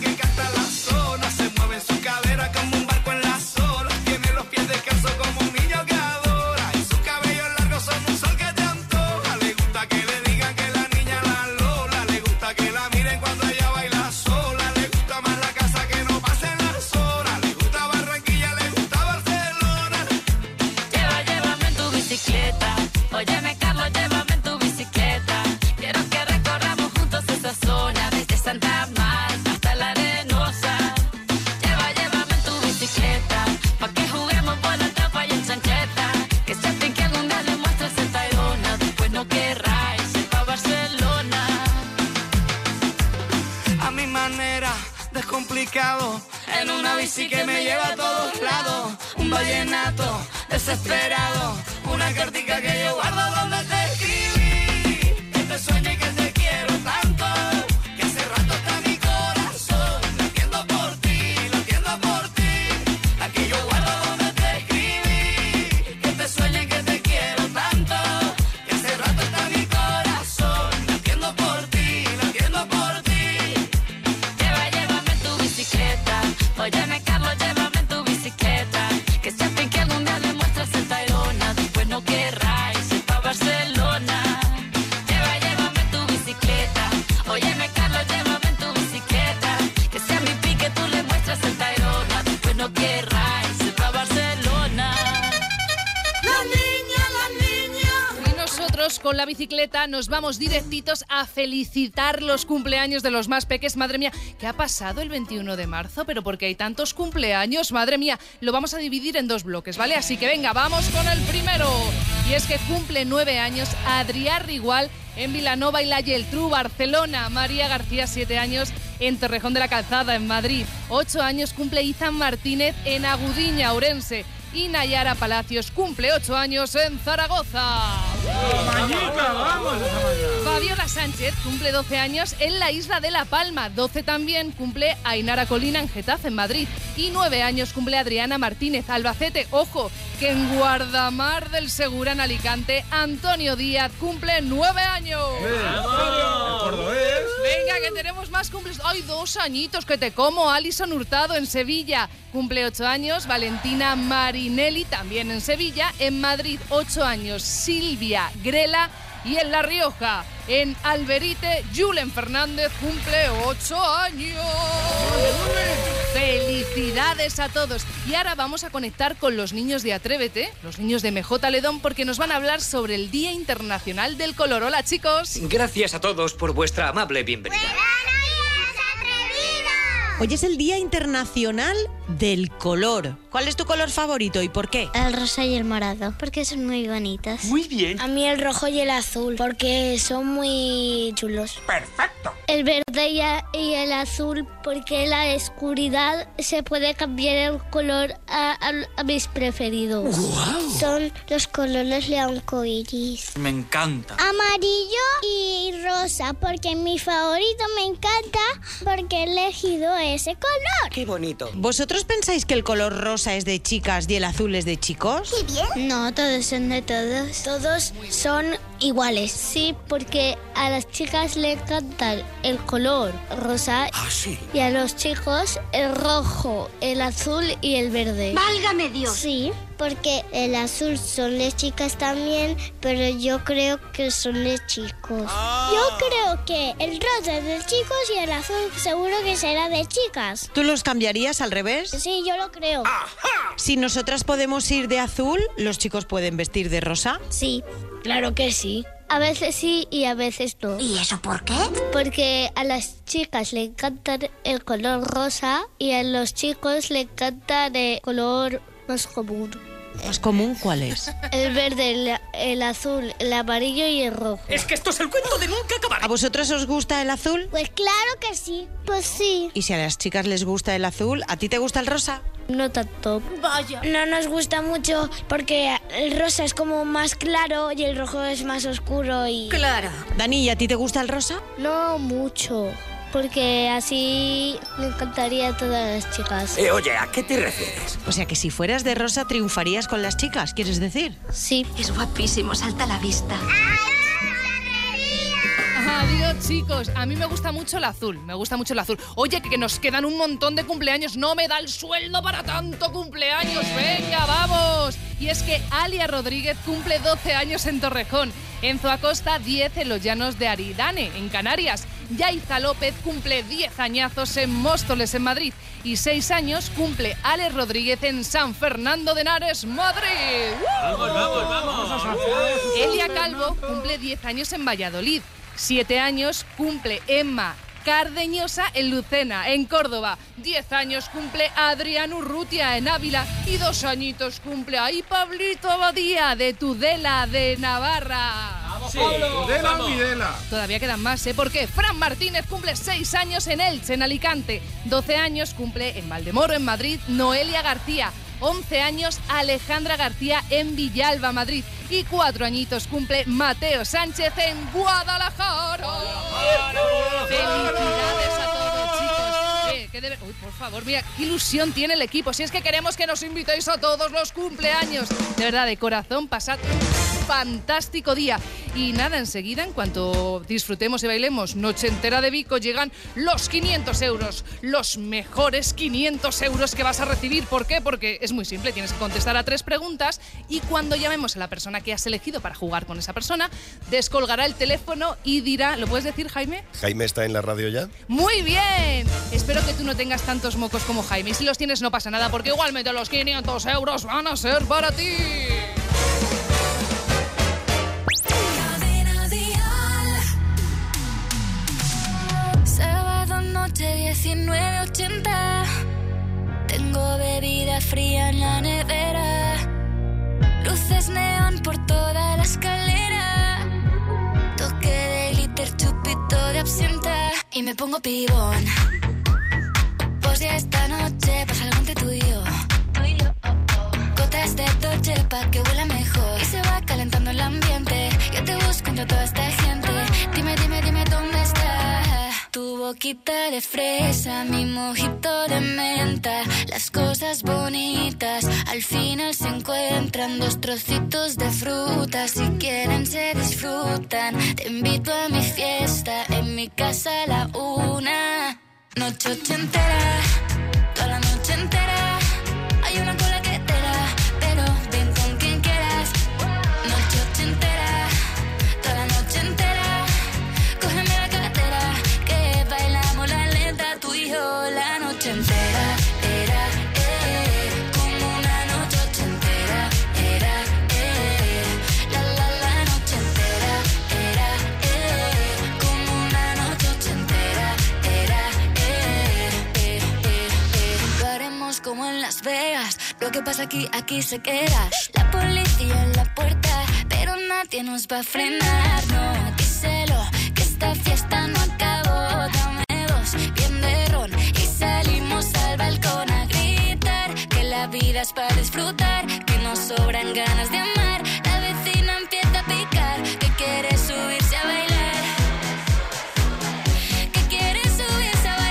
es complicado. En una bici que me lleva a todos lados. Un vallenato desesperado. Una cartica que yo guardo donde te escribí. Que te sueño y que te quiero tanto. Que hace rato está mi corazón. Latiendo por ti, latiendo por ti. Aquí yo guardo donde te escribí. Que te sueño y que te quiero tanto. Que hace rato está mi corazón. Latiendo por ti, latiendo por ti. Lleva, llévame en tu bicicleta. Óyeme, Carlos, llévame en tu bicicleta. Que si a ti que algún día le muestras el Tayrona, después no querrás irse pa' Barcelona. Lleva, llévame en tu bicicleta. Óyeme, Carlos, llévame en tu bicicleta. Que si a mi pique tú le muestras el Tayrona, después no querrás irse pa' Barcelona. La niña, la niña. Y nosotros con la bicicleta nos vamos directitos a felicitar los cumpleaños de los más peques. Madre mía, ¿qué ha pasado el veintiuno de marzo? ¿Pero por qué hay tantos cumpleaños? Madre mía, lo vamos a dividir en dos bloques, ¿vale? Así que venga, vamos con el primero. Y es que cumple nueve años Adrián Rigual en Vilanova y la Geltrú, Barcelona. María García, siete años en Torrejón de la Calzada, en Madrid. Ocho años cumple Izan Martínez en Agudiña, Ourense. Y Nayara Palacios cumple ocho años en Zaragoza. Mañica, vamos esa mañana. Fabiola Sánchez cumple doce años en la isla de La Palma. doce también cumple Ainara Colina en Getafe, en Madrid. Y nueve años cumple Adriana Martínez, Albacete. Ojo, que en Guardamar del Segura, en Alicante, Antonio Díaz cumple nueve años. Venga, que tenemos más cumples. ¡Ay, dos añitos que te como! Alison Hurtado en Sevilla cumple ocho años. Valentina Marinelli también en Sevilla. En Madrid, ocho años. Silvia Grela. Y en La Rioja, en Alberite, Julen Fernández cumple ocho años. ¡Felicidades a todos! Y ahora vamos a conectar con los niños de Atrévete, los niños de M J Ledón, porque nos van a hablar sobre el Día Internacional del Color. ¡Hola, chicos! Gracias a todos por vuestra amable bienvenida. Hoy es el Día Internacional del Color. ¿Cuál es tu color favorito y por qué? El rosa y el morado, porque son muy bonitas. Muy bien. A mí el rojo y el azul, porque son muy chulos. Perfecto. El verde y, a, y el azul, porque en la oscuridad se puede cambiar el color a, a, a mis preferidos. Wow. Son los colores de arcoiris. Me encanta. Amarillo y rosa, porque mi favorito me encanta, porque he elegido ese color. Qué bonito. ¿Vosotros pensáis que el color rosa es de chicas y el azul es de chicos? ¡Qué bien! No, todos son de todos. Todos son iguales. Sí, porque a las chicas le encanta el color rosa. Ah, sí. Y a los chicos el rojo, el azul y el verde. ¡Válgame Dios! Sí, porque el azul son de chicas también, pero yo creo que son de chicos. Ah. Yo creo que el rosa es de chicos y el azul seguro que será de chicas. ¿Tú los cambiarías al revés? Sí, yo lo creo. Si nosotras podemos ir de azul, ¿los chicos pueden vestir de rosa? Sí, claro que sí. A veces sí y a veces no. ¿Y eso por qué? Porque a las chicas le encanta el color rosa y a los chicos le encanta el color más común. ¿Más común cuál es? El verde, el, el azul, el amarillo y el rojo. Es que esto es el cuento de nunca acabar. ¿A vosotros os gusta el azul? Pues claro que sí. Pues sí. ¿Y si a las chicas les gusta el azul, a ti te gusta el rosa? No tanto. Vaya. No nos gusta mucho porque el rosa es como más claro y el rojo es más oscuro y... Claro. Dani, ¿y a ti te gusta el rosa? No mucho. Porque así me encantaría a todas las chicas. Eh, oye, ¿a qué te refieres? O sea que si fueras de rosa triunfarías con las chicas, ¿quieres decir? Sí. Es guapísimo, salta a la vista. Adiós, chicos. A mí me gusta mucho el azul. Me gusta mucho el azul. Oye, que nos quedan un montón de cumpleaños. No me da el sueldo para tanto cumpleaños. Venga, vamos. Y es que Alia Rodríguez cumple doce años en Torrejón. Enzo Acosta, diez en los llanos de Aridane, en Canarias. Yaiza López cumple diez añazos en Móstoles, en Madrid. Y seis años cumple Alex Rodríguez en San Fernando de Henares, Madrid. Vamos, vamos, vamos. Elia Calvo cumple diez años en Valladolid. siete años cumple Emma Cardeñosa en Lucena, en Córdoba. diez años cumple Adrián Urrutia en Ávila. Y dos añitos cumple ahí Pablito Abadía de Tudela, de Navarra. Sí, Tudela o Videla. Todavía quedan más, ¿eh? Porque Fran Martínez cumple seis años en Elche, en Alicante. doce años cumple en Valdemoro, en Madrid, Noelia García. once años Alejandra García en Villalba, Madrid. Y cuatro añitos cumple Mateo Sánchez en Guadalajara. ¡Felicidades a todos, chicos! Eh, que debe... Uy, por favor, mira, qué ilusión tiene el equipo. Si es que queremos que nos invitéis a todos los cumpleaños. De verdad, de corazón, pasad un fantástico día. Y nada, enseguida, en cuanto disfrutemos y bailemos Noche Entera de Vico, llegan los quinientos euros. Los mejores quinientos euros que vas a recibir. ¿Por qué? Porque es muy simple. Tienes que contestar a tres preguntas y cuando llamemos a la persona que has elegido para jugar con esa persona, descolgará el teléfono y dirá... ¿Lo puedes decir, Jaime? ¿Jaime está en la radio ya? ¡Muy bien! Espero que tú no tengas tantos mocos como Jaime. Y si los tienes no pasa nada, porque igualmente los quinientos euros van a ser para ti. Sábado noche diecinueve ochenta. Tengo bebida fría en la nevera. Luces neón por toda la escalera. Toque de glitter, chupito de absenta. Y me pongo pibón. Pues ya esta noche pasa algo entre tú y yo. Gotas de Dolce pa' que huela mejor. Y se va calentando el ambiente. Yo te busco entre toda esta gente. Dime, dime, dime dónde está. Tu boquita de fresa, mi mojito de menta. Las cosas bonitas al final se encuentran. Dos trocitos de fruta, si quieren se disfrutan. Te invito a mi fiesta, en mi casa a la una. Noche ochentera, toda la noche entera. Hay una cola que te da, pero ven con quien quieras. Noche ochentera, toda la noche entera. Cógeme la cartera, que bailamos la lenta. Tú y yo la noche entera. Era, eh, como una noche ochentera. Era, eh, la la la noche entera. Era, eh, como una noche ochentera. Era, lo haremos como en Las Vegas. Lo que pasa aquí, aquí se queda. La policía en la puerta, pero nadie nos va a frenar. No, díselo, que esta fiesta no acabó. Dame dos, bien de ron y salimos al balcón a gritar. Que la vida es para disfrutar, que nos sobran ganas de amar. La vecina empieza a picar, que quiere subirse a bailar. Que quiere subirse a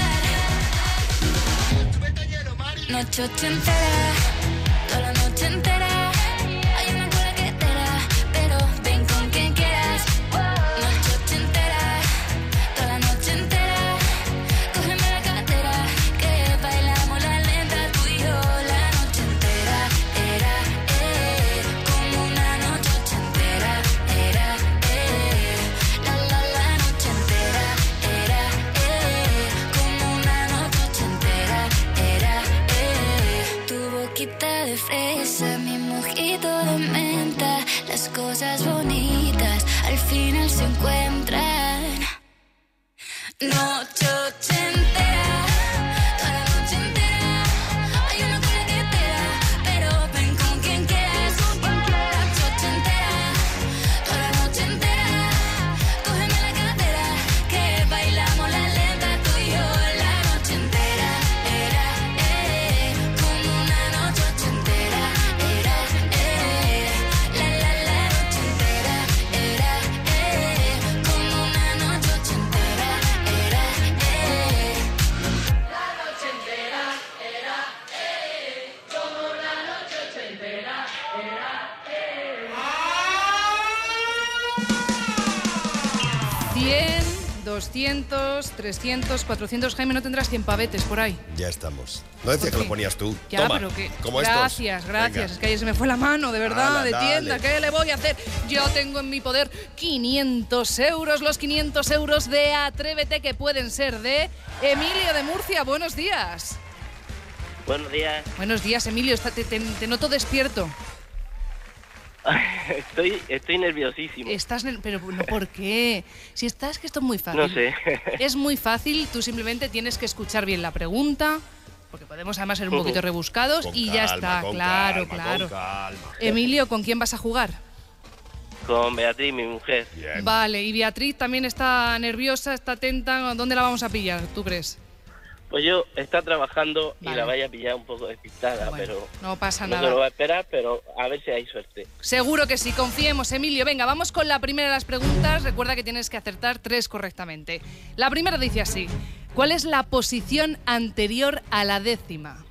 bailar. Noche ochentera, toda la noche entera. Hay una cola que te da, pero ven con quien quieras. Noche ochentera, toda la noche entera. Cógeme la cartera, que bailamos la lenta. Tú y yo la noche entera. Era, eh, como una noche ochentera. Era, eh, la la la noche entera. Era, eh, como una noche ochentera. Era, eh, tu boquita de fresa, mi mojito de menta. Las cosas bonitas al final se encuentran. Noche ochentera, toda la noche entera. Hay una cola que te da, pero ven con quien quieras. Noche ochentera, toda la noche entera. Cógeme la cartera, que bailamos la lenta. Tú y yo la noche entera. Era, eh, como una noche ochentera. Era, eh, la la la noche entera. Era, eh, como una noche ochentera. Era, eh, la noche entera. Era, eh, como una noche ochentera. Era, eh. cien, doscientos, trescientos, cuatrocientos. Jaime, no tendrás cien pavetes por ahí. Ya estamos. No decía que lo ponías tú. Ya, Toma, pero que... como estos. Gracias, gracias. Venga. Es que ayer se me fue la mano, de verdad, Ala, de dale. tienda. ¿Qué le voy a hacer? Yo tengo en mi poder quinientos euros, los quinientos euros de Atrévete, que pueden ser de Emilio de Murcia. Buenos días. Buenos días. Buenos días, Emilio. Está- Te, te- te noto despierto. Estoy, estoy nerviosísimo. Estás... ner- Pero no, ¿por qué? Si estás, que esto es muy fácil. No sé. Es muy fácil, tú simplemente tienes que escuchar bien la pregunta, porque podemos además ser un poquito rebuscados Con y ya calma, está, con claro, calma, claro. con calma. Emilio, ¿con quién vas a jugar? Con Beatriz, mi mujer. Vale, y Beatriz también está nerviosa, está atenta. ¿Dónde la vamos a pillar, tú crees? Pues yo está trabajando Vale. y la vaya a pillar un poco despistada, Bueno, pero no pasa no nada. se lo va a esperar, pero a ver si hay suerte. Seguro que sí, confiemos, Emilio. Venga, vamos con la primera de las preguntas. Recuerda que tienes que acertar tres correctamente. La primera dice así: ¿cuál es la posición anterior a la décima?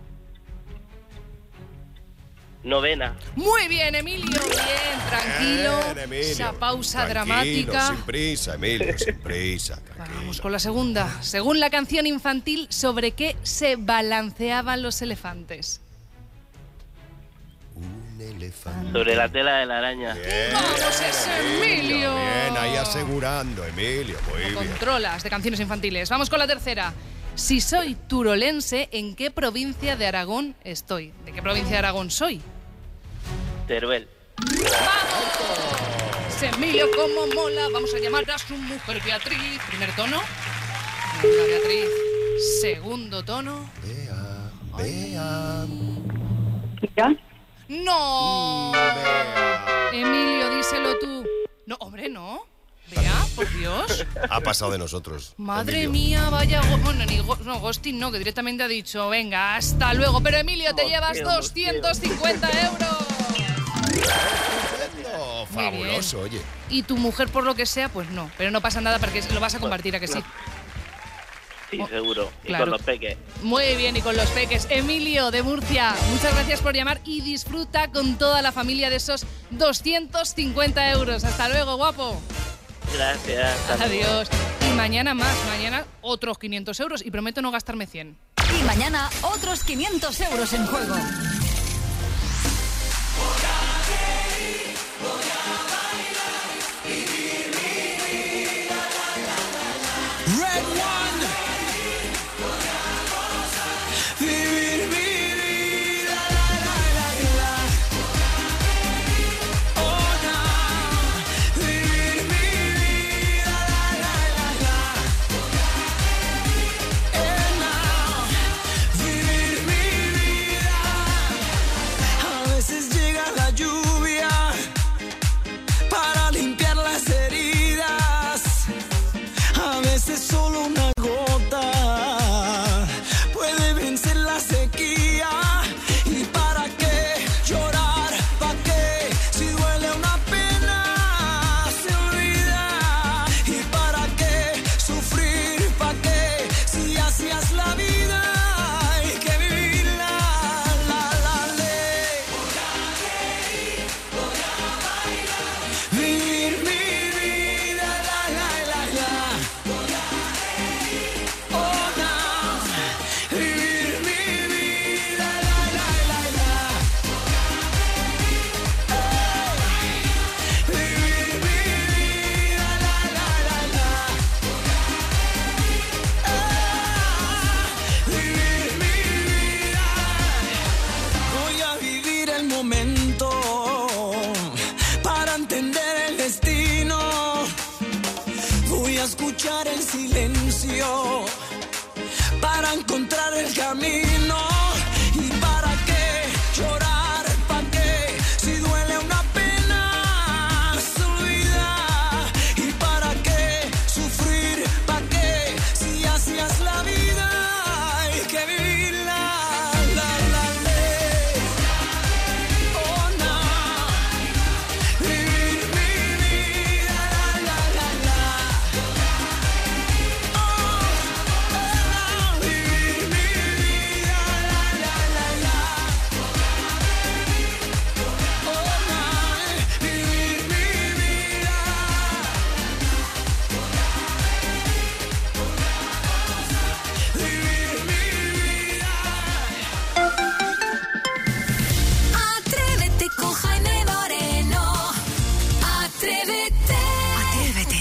Novena. Muy bien, Emilio, bien, tranquilo. Bien, Emilio. Esa pausa Tranquilo, dramática. sin prisa, Emilio, sin prisa. Vamos con la segunda. Según la canción infantil, ¿sobre qué se balanceaban los elefantes? Sobre la tela de la araña. ¡Vamos, ese Emilio! Bien, ahí asegurando, Emilio, muy bien. Controlas de canciones infantiles. Vamos con la tercera. Si soy turolense, ¿en qué provincia de Aragón estoy? ¿De qué provincia de Aragón soy? Teruel. ¡Vamos! Emilio, cómo mola. Vamos a llamar a su mujer Beatriz. Primer tono. Venga, Beatriz. Segundo tono. Bea. ¡No! Emilio, díselo tú. No, hombre, no. Bea, por Dios. Ha pasado de nosotros. Madre Emilio. mía, vaya... go- Bueno, ni go- no, ghosting no, que directamente ha dicho, venga, hasta luego. Pero Emilio, te llevas Hostia, doscientos cincuenta euros. Oh, Muy bien. fabuloso, oye. Y tu mujer, por lo que sea, pues no. Pero no pasa nada porque lo vas a compartir, ¿a que sí? Sí, seguro. Y claro. con los peques. Muy bien, y con los peques. Emilio, de Murcia, muchas gracias por llamar y disfruta con toda la familia de esos doscientos cincuenta euros. Hasta luego, guapo. Gracias. hasta luego. Adiós. Y mañana más, mañana otros quinientos euros y prometo no gastarme cien. Y mañana otros quinientos euros en juego. Red One. Vivir mi vida, la, la, la, la. Oh, no. Vivir mi vida, la, la, la, la. Eh, no. Vivir mi vida. A veces llega la lluvia para limpiar las heridas. A veces solo una gota puede vencer la sequía. ¿Y para qué llorar? ¿Para qué? Si duele una pena se olvida. ¿Y para qué sufrir? ¿Para qué? Si así es la vida hay que vivirla, la, la ley. Vivir mi vida, la, la, la, la. Oh, no. Vivir mi vida, la, la, la, la. Ey. Vivir mi vida, la, la, la, la. Ey. Vivir mi vida. Voy a vivir el momento para entender el destino. Voy a escuchar el silencio para encontrar el camino. ¿Y para qué llorar? ¿Para qué? Si duele una pena se olvida. ¿Y para qué sufrir? ¿Para qué? Si así es la vida hay que vivirla, la, la ley. Oh, no. Vivir mi vida, la, la, la, la. Vivir mi vida, la, la, la, la. Oh, no. Vivir mi vida. Vivir mi vida. Atrévete con Jaime Moreno. Atrévete. Atrévete.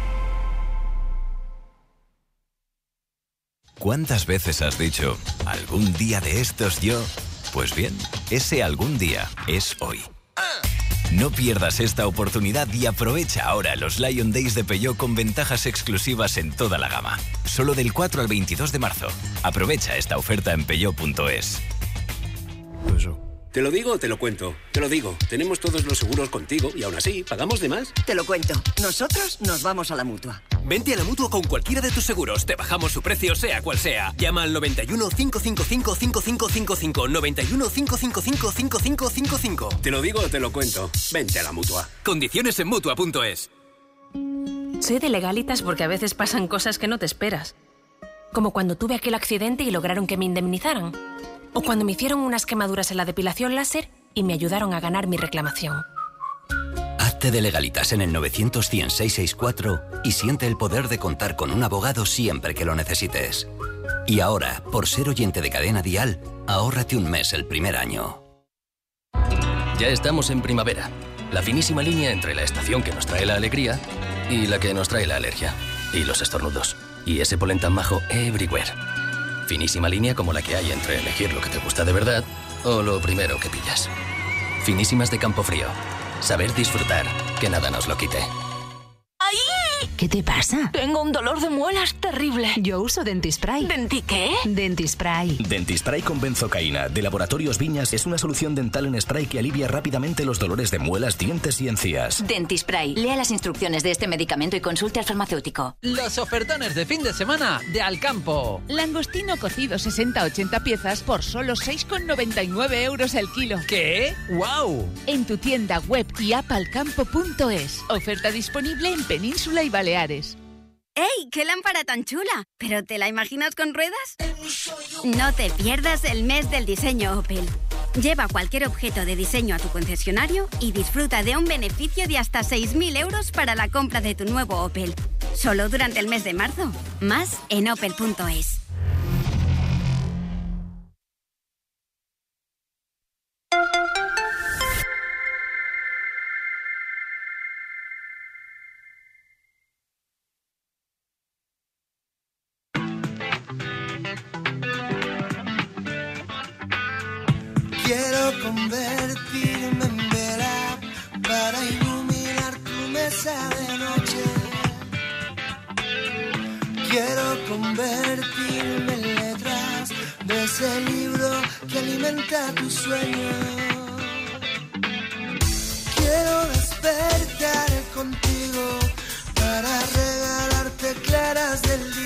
¿Cuántas veces has dicho, algún día de estos yo? Pues bien, ese algún día es hoy. No pierdas esta oportunidad y aprovecha ahora los Lion Days de Peugeot con ventajas exclusivas en toda la gama. Solo del cuatro al veintidós de marzo. Aprovecha esta oferta en peugeot punto es. ¿Te lo digo o te lo cuento? Te lo digo. Tenemos todos los seguros contigo y aún así, ¿pagamos de más? Te lo cuento. Nosotros nos vamos a la Mutua. Vente a la Mutua con cualquiera de tus seguros. Te bajamos su precio, sea cual sea. Llama al noventa y uno, cinco cinco cinco, cinco cinco cinco cinco. noventa y uno, cinco cinco cinco, cinco cinco cinco cinco. Te lo digo o te lo cuento. Vente a la Mutua. Condiciones en Mutua punto es. Soy de Legalitas porque a veces pasan cosas que no te esperas. Como cuando tuve aquel accidente y lograron que me indemnizaran. O cuando me hicieron unas quemaduras en la depilación láser y me ayudaron a ganar mi reclamación. Hazte de Legalitas en el novecientos, cien, seiscientos sesenta y cuatro y siente el poder de contar con un abogado siempre que lo necesites. Y ahora, por ser oyente de Cadena Dial, ahórrate un mes el primer año. Ya estamos en primavera. La finísima línea entre la estación que nos trae la alegría y la que nos trae la alergia. Y los estornudos. Y ese polen tan majo everywhere. Finísima línea como la que hay entre elegir lo que te gusta de verdad o lo primero que pillas. Finísimas de Campofrío. Saber disfrutar, que nada nos lo quite. ¿Qué te pasa? Tengo un dolor de muelas terrible. Yo uso Dentispray. ¿Denti qué? Dentispray. Dentispray con benzocaína de Laboratorios Viñas es una solución dental en spray que alivia rápidamente los dolores de muelas, dientes y encías. Dentispray. Lea las instrucciones de este medicamento y consulte al farmacéutico. Los ofertones de fin de semana de Alcampo. Langostino cocido sesenta a ochenta piezas por solo seis con noventa y nueve euros el kilo. ¿Qué? ¡Guau! En tu tienda web y app alcampo punto es. Oferta disponible en Península y Baleares. ¡Ey! ¡Qué lámpara tan chula! ¿Pero te la imaginas con ruedas? No te pierdas el mes del diseño Opel. Lleva cualquier objeto de diseño a tu concesionario y disfruta de un beneficio de hasta seis mil euros para la compra de tu nuevo Opel. Solo durante el mes de marzo. Más en opel punto es. Quiero convertirme en vela para iluminar tu mesa de noche. Quiero convertirme en letras de ese libro que alimenta tu sueño. Quiero despertar contigo para regalarte claras del día.